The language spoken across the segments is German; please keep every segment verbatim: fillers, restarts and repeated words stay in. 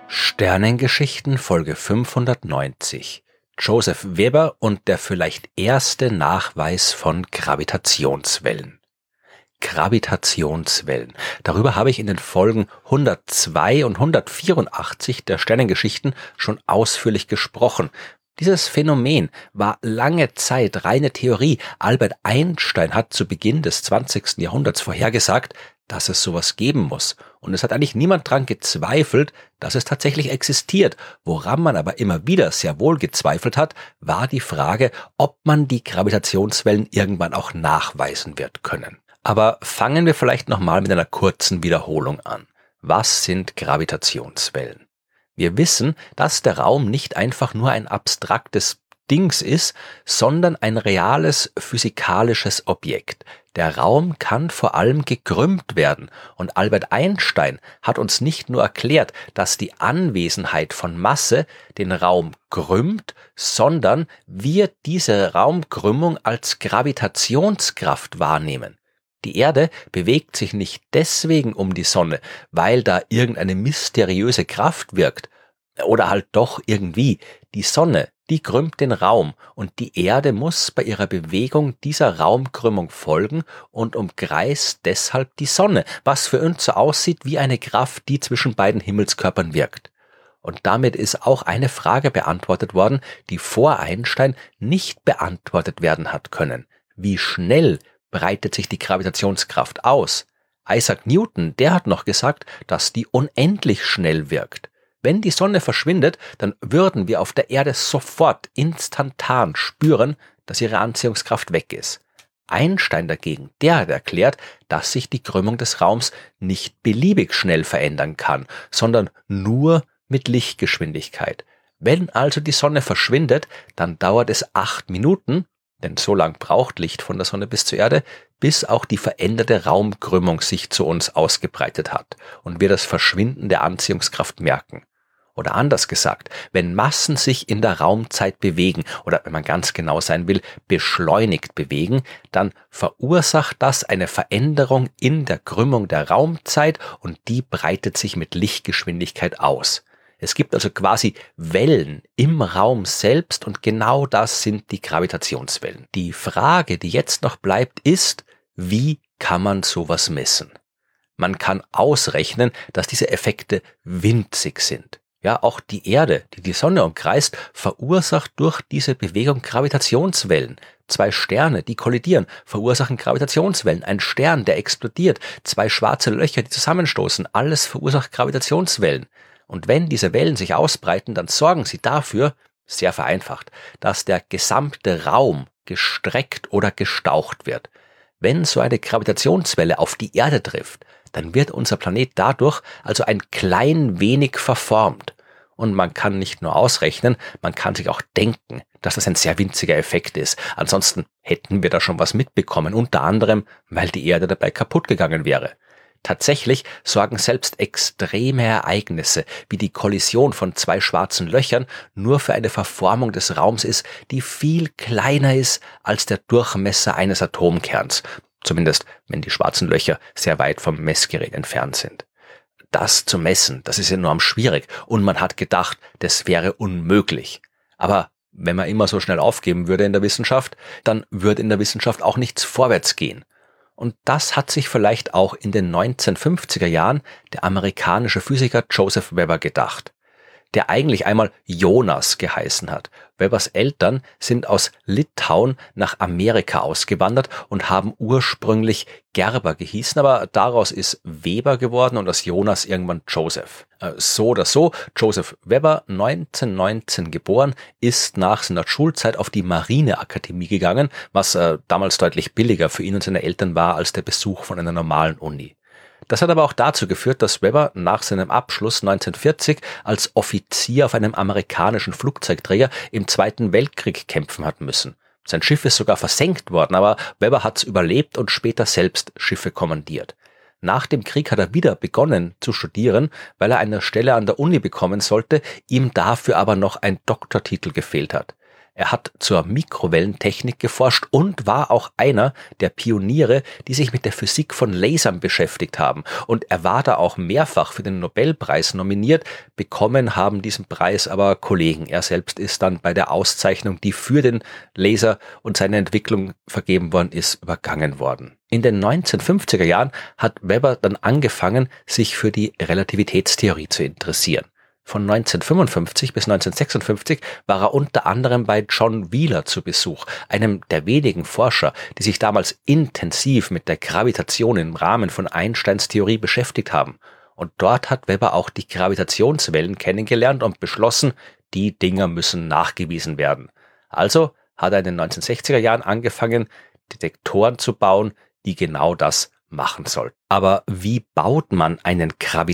Sternengeschichten Folge fünfhundertneunzig. Joseph Weber und der vielleicht erste Nachweis von Gravitationswellen. Gravitationswellen. Darüber habe ich in den Folgen hundertzwei und hundertvierundachtzig der Sternengeschichten schon ausführlich gesprochen. Dieses Phänomen war lange Zeit reine Theorie. Albert Einstein hat zu Beginn des zwanzigsten Jahrhunderts vorhergesagt, dass es sowas geben muss. Und es hat eigentlich niemand dran gezweifelt, dass es tatsächlich existiert. Woran man aber immer wieder sehr wohl gezweifelt hat, war die Frage, ob man die Gravitationswellen irgendwann auch nachweisen wird können. Aber fangen wir vielleicht nochmal mit einer kurzen Wiederholung an. Was sind Gravitationswellen? Wir wissen, dass der Raum nicht einfach nur ein abstraktes Dings ist, sondern ein reales physikalisches Objekt. Der Raum kann vor allem gekrümmt werden und Albert Einstein hat uns nicht nur erklärt, dass die Anwesenheit von Masse den Raum krümmt, sondern wir diese Raumkrümmung als Gravitationskraft wahrnehmen. Die Erde bewegt sich nicht deswegen um die Sonne, weil da irgendeine mysteriöse Kraft wirkt. Oder halt doch irgendwie. Die Sonne, die krümmt den Raum und die Erde muss bei ihrer Bewegung dieser Raumkrümmung folgen und umkreist deshalb die Sonne, was für uns so aussieht wie eine Kraft, die zwischen beiden Himmelskörpern wirkt. Und damit ist auch eine Frage beantwortet worden, die vor Einstein nicht beantwortet werden hat können. Wie schnell breitet sich die Gravitationskraft aus? Isaac Newton, der hat noch gesagt, dass die unendlich schnell wirkt. Wenn die Sonne verschwindet, dann würden wir auf der Erde sofort instantan spüren, dass ihre Anziehungskraft weg ist. Einstein dagegen, der hat erklärt, dass sich die Krümmung des Raums nicht beliebig schnell verändern kann, sondern nur mit Lichtgeschwindigkeit. Wenn also die Sonne verschwindet, dann dauert es acht Minuten, denn so lang braucht Licht von der Sonne bis zur Erde, bis auch die veränderte Raumkrümmung sich zu uns ausgebreitet hat und wir das Verschwinden der Anziehungskraft merken. Oder anders gesagt, wenn Massen sich in der Raumzeit bewegen oder wenn man ganz genau sein will, beschleunigt bewegen, dann verursacht das eine Veränderung in der Krümmung der Raumzeit und die breitet sich mit Lichtgeschwindigkeit aus. Es gibt also quasi Wellen im Raum selbst und genau das sind die Gravitationswellen. Die Frage, die jetzt noch bleibt, ist, wie kann man sowas messen? Man kann ausrechnen, dass diese Effekte winzig sind. Ja, auch die Erde, die die Sonne umkreist, verursacht durch diese Bewegung Gravitationswellen. Zwei Sterne, die kollidieren, verursachen Gravitationswellen. Ein Stern, der explodiert, zwei schwarze Löcher, die zusammenstoßen, alles verursacht Gravitationswellen. Und wenn diese Wellen sich ausbreiten, dann sorgen sie dafür, sehr vereinfacht, dass der gesamte Raum gestreckt oder gestaucht wird. Wenn so eine Gravitationswelle auf die Erde trifft, dann wird unser Planet dadurch also ein klein wenig verformt. Und man kann nicht nur ausrechnen, man kann sich auch denken, dass das ein sehr winziger Effekt ist. Ansonsten hätten wir da schon was mitbekommen, unter anderem, weil die Erde dabei kaputt gegangen wäre. Tatsächlich sorgen selbst extreme Ereignisse, wie die Kollision von zwei schwarzen Löchern, nur für eine Verformung des Raums ist, die viel kleiner ist als der Durchmesser eines Atomkerns. Zumindest, wenn die schwarzen Löcher sehr weit vom Messgerät entfernt sind. Das zu messen, das ist enorm schwierig und man hat gedacht, das wäre unmöglich. Aber wenn man immer so schnell aufgeben würde in der Wissenschaft, dann würde in der Wissenschaft auch nichts vorwärts gehen. Und das hat sich vielleicht auch in den neunzehnhundertfünfziger Jahren der amerikanische Physiker Joseph Weber gedacht, der eigentlich einmal Jonas geheißen hat. Webers Eltern sind aus Litauen nach Amerika ausgewandert und haben ursprünglich Gerber gehießen, aber daraus ist Weber geworden und aus Jonas irgendwann Joseph. So oder so, Joseph Weber, neunzehnhundertneunzehn geboren, ist nach seiner Schulzeit auf die Marineakademie gegangen, was äh, damals deutlich billiger für ihn und seine Eltern war als der Besuch von einer normalen Uni. Das hat aber auch dazu geführt, dass Weber nach seinem Abschluss neunzehnhundertvierzig als Offizier auf einem amerikanischen Flugzeugträger im Zweiten Weltkrieg kämpfen hat müssen. Sein Schiff ist sogar versenkt worden, aber Weber hat's überlebt und später selbst Schiffe kommandiert. Nach dem Krieg hat er wieder begonnen zu studieren, weil er eine Stelle an der Uni bekommen sollte, ihm dafür aber noch ein Doktortitel gefehlt hat. Er hat zur Mikrowellentechnik geforscht und war auch einer der Pioniere, die sich mit der Physik von Lasern beschäftigt haben. Und er war da auch mehrfach für den Nobelpreis nominiert. Bekommen haben diesen Preis aber Kollegen. Er selbst ist dann bei der Auszeichnung, die für den Laser und seine Entwicklung vergeben worden ist, übergangen worden. In den neunzehnhundertfünfziger Jahren hat Weber dann angefangen, sich für die Relativitätstheorie zu interessieren. Von neunzehnhundertfünfundfünfzig bis neunzehnhundertsechsundfünfzig war er unter anderem bei John Wheeler zu Besuch, einem der wenigen Forscher, die sich damals intensiv mit der Gravitation im Rahmen von Einsteins Theorie beschäftigt haben. Und dort hat Weber auch die Gravitationswellen kennengelernt und beschlossen, die Dinger müssen nachgewiesen werden. Also hat er in den neunzehnhundertsechziger Jahren angefangen, Detektoren zu bauen, die genau das machen sollten. Aber wie baut man einen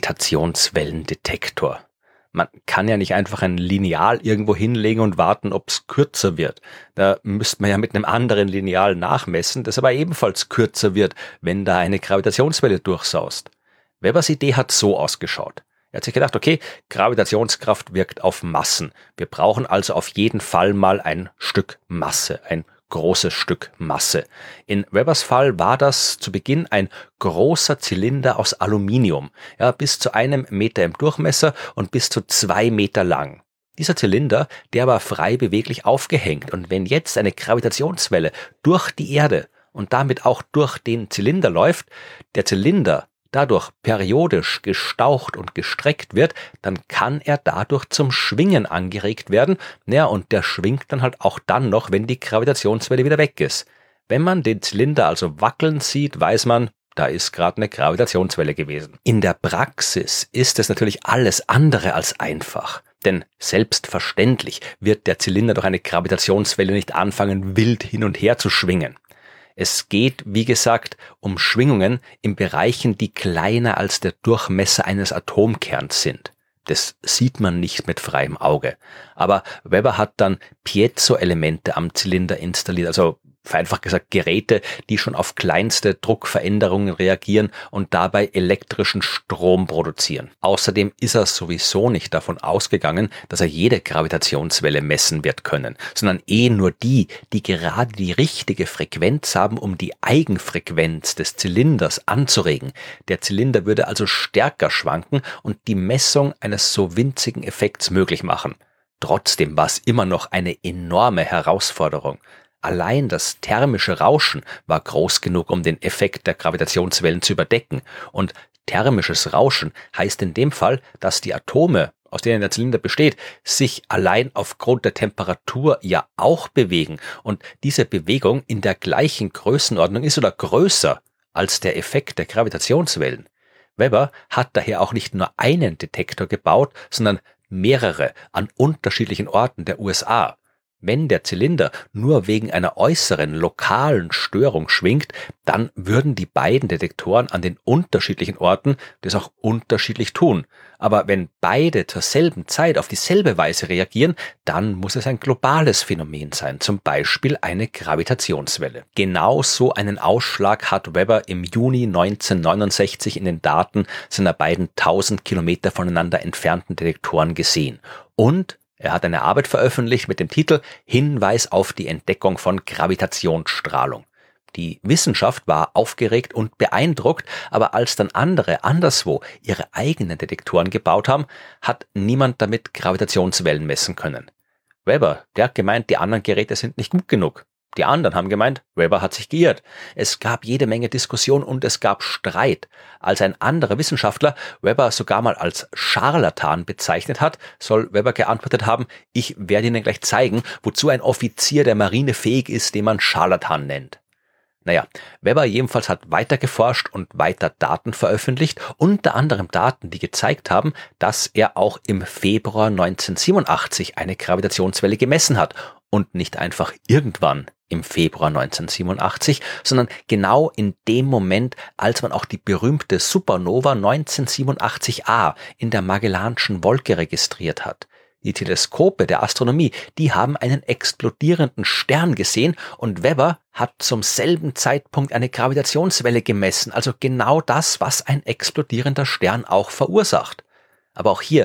Gravitationswellendetektor? Man kann ja nicht einfach ein Lineal irgendwo hinlegen und warten, ob es kürzer wird. Da müsste man ja mit einem anderen Lineal nachmessen, das aber ebenfalls kürzer wird, wenn da eine Gravitationswelle durchsaust. Webers Idee hat so ausgeschaut. Er hat sich gedacht, okay, Gravitationskraft wirkt auf Massen. Wir brauchen also auf jeden Fall mal ein Stück Masse, ein großes Stück Masse. In Webers Fall war das zu Beginn ein großer Zylinder aus Aluminium, ja, bis zu einem Meter im Durchmesser und bis zu zwei Meter lang. Dieser Zylinder, der war frei beweglich aufgehängt, und wenn jetzt eine Gravitationswelle durch die Erde und damit auch durch den Zylinder läuft, der Zylinder dadurch periodisch gestaucht und gestreckt wird, dann kann er dadurch zum Schwingen angeregt werden. Ja, und der schwingt dann halt auch dann noch, wenn die Gravitationswelle wieder weg ist. Wenn man den Zylinder also wackeln sieht, weiß man, da ist gerade eine Gravitationswelle gewesen. In der Praxis ist es natürlich alles andere als einfach. Denn selbstverständlich wird der Zylinder durch eine Gravitationswelle nicht anfangen, wild hin und her zu schwingen. Es geht, wie gesagt, um Schwingungen in Bereichen, die kleiner als der Durchmesser eines Atomkerns sind. Das sieht man nicht mit freiem Auge. Aber Weber hat dann Piezo-Elemente am Zylinder installiert, also vereinfacht gesagt Geräte, die schon auf kleinste Druckveränderungen reagieren und dabei elektrischen Strom produzieren. Außerdem ist er sowieso nicht davon ausgegangen, dass er jede Gravitationswelle messen wird können, sondern eh nur die, die gerade die richtige Frequenz haben, um die Eigenfrequenz des Zylinders anzuregen. Der Zylinder würde also stärker schwanken und die Messung eines so winzigen Effekts möglich machen. Trotzdem war es immer noch eine enorme Herausforderung. Allein das thermische Rauschen war groß genug, um den Effekt der Gravitationswellen zu überdecken. Und thermisches Rauschen heißt in dem Fall, dass die Atome, aus denen der Zylinder besteht, sich allein aufgrund der Temperatur ja auch bewegen. Und diese Bewegung in der gleichen Größenordnung ist oder größer als der Effekt der Gravitationswellen. Weber hat daher auch nicht nur einen Detektor gebaut, sondern mehrere an unterschiedlichen Orten der U S A. Wenn der Zylinder nur wegen einer äußeren lokalen Störung schwingt, dann würden die beiden Detektoren an den unterschiedlichen Orten das auch unterschiedlich tun. Aber wenn beide zur selben Zeit auf dieselbe Weise reagieren, dann muss es ein globales Phänomen sein, zum Beispiel eine Gravitationswelle. Genau so einen Ausschlag hat Weber im Juni neunzehnhundertneunundsechzig in den Daten seiner beiden tausend Kilometer voneinander entfernten Detektoren gesehen. Und er hat eine Arbeit veröffentlicht mit dem Titel Hinweis auf die Entdeckung von Gravitationsstrahlung. Die Wissenschaft war aufgeregt und beeindruckt, aber als dann andere anderswo ihre eigenen Detektoren gebaut haben, hat niemand damit Gravitationswellen messen können. Weber, der hat gemeint, die anderen Geräte sind nicht gut genug. Die anderen haben gemeint, Weber hat sich geirrt. Es gab jede Menge Diskussion und es gab Streit. Als ein anderer Wissenschaftler Weber sogar mal als Scharlatan bezeichnet hat, soll Weber geantwortet haben, ich werde Ihnen gleich zeigen, wozu ein Offizier der Marine fähig ist, den man Scharlatan nennt. Naja, Weber jedenfalls hat weiter geforscht und weiter Daten veröffentlicht, unter anderem Daten, die gezeigt haben, dass er auch im Februar neunzehnhundertsiebenundachtzig eine Gravitationswelle gemessen hat. Und nicht einfach irgendwann im Februar neunzehnhundertsiebenundachtzig, sondern genau in dem Moment, als man auch die berühmte Supernova neunzehnhundertsiebenundachtzig a in der Magellanschen Wolke registriert hat. Die Teleskope der Astronomie, die haben einen explodierenden Stern gesehen und Weber hat zum selben Zeitpunkt eine Gravitationswelle gemessen, also genau das, was ein explodierender Stern auch verursacht. Aber auch hier,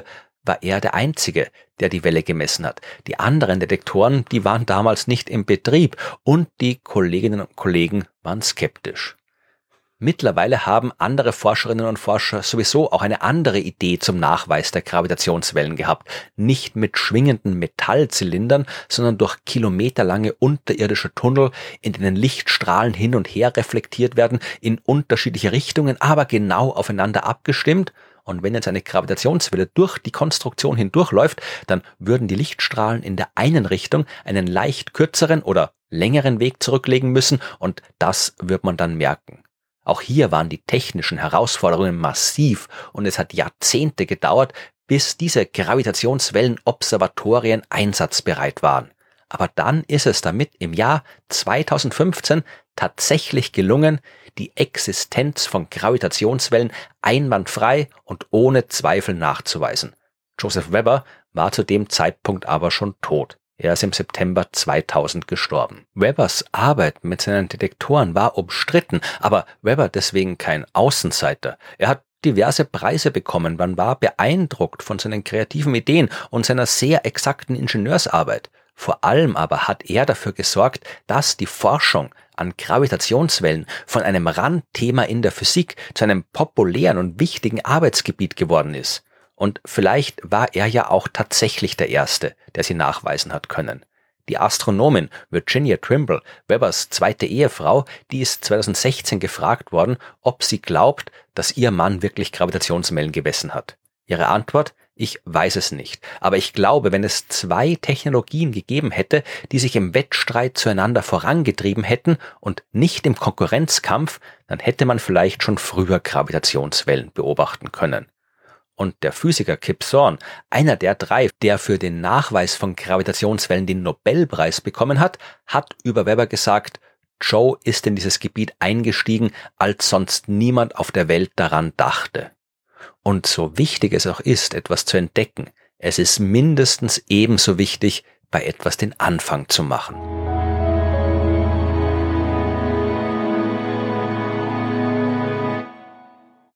war er der Einzige, der die Welle gemessen hat. Die anderen Detektoren, die waren damals nicht im Betrieb und die Kolleginnen und Kollegen waren skeptisch. Mittlerweile haben andere Forscherinnen und Forscher sowieso auch eine andere Idee zum Nachweis der Gravitationswellen gehabt. Nicht mit schwingenden Metallzylindern, sondern durch kilometerlange unterirdische Tunnel, in denen Lichtstrahlen hin und her reflektiert werden, in unterschiedliche Richtungen, aber genau aufeinander abgestimmt. Und wenn jetzt eine Gravitationswelle durch die Konstruktion hindurchläuft, dann würden die Lichtstrahlen in der einen Richtung einen leicht kürzeren oder längeren Weg zurücklegen müssen und das wird man dann merken. Auch hier waren die technischen Herausforderungen massiv und es hat Jahrzehnte gedauert, bis diese Gravitationswellenobservatorien einsatzbereit waren. Aber dann ist es damit im Jahr zweitausendfünfzehn tatsächlich gelungen, die Existenz von Gravitationswellen einwandfrei und ohne Zweifel nachzuweisen. Joseph Weber war zu dem Zeitpunkt aber schon tot. Er ist im September zweitausend gestorben. Webers Arbeit mit seinen Detektoren war umstritten, aber Weber deswegen kein Außenseiter. Er hat diverse Preise bekommen, man war beeindruckt von seinen kreativen Ideen und seiner sehr exakten Ingenieursarbeit. Vor allem aber hat er dafür gesorgt, dass die Forschung an Gravitationswellen von einem Randthema in der Physik zu einem populären und wichtigen Arbeitsgebiet geworden ist. Und vielleicht war er ja auch tatsächlich der Erste, der sie nachweisen hat können. Die Astronomin Virginia Trimble, Webers zweite Ehefrau, die ist zweitausendsechzehn gefragt worden, ob sie glaubt, dass ihr Mann wirklich Gravitationswellen gemessen hat. Ihre Antwort: Ich weiß es nicht, aber ich glaube, wenn es zwei Technologien gegeben hätte, die sich im Wettstreit zueinander vorangetrieben hätten und nicht im Konkurrenzkampf, dann hätte man vielleicht schon früher Gravitationswellen beobachten können. Und der Physiker Kip Thorne, einer der drei, der für den Nachweis von Gravitationswellen den Nobelpreis bekommen hat, hat über Weber gesagt, Joe ist in dieses Gebiet eingestiegen, als sonst niemand auf der Welt daran dachte. Und so wichtig es auch ist, etwas zu entdecken, es ist mindestens ebenso wichtig, bei etwas den Anfang zu machen.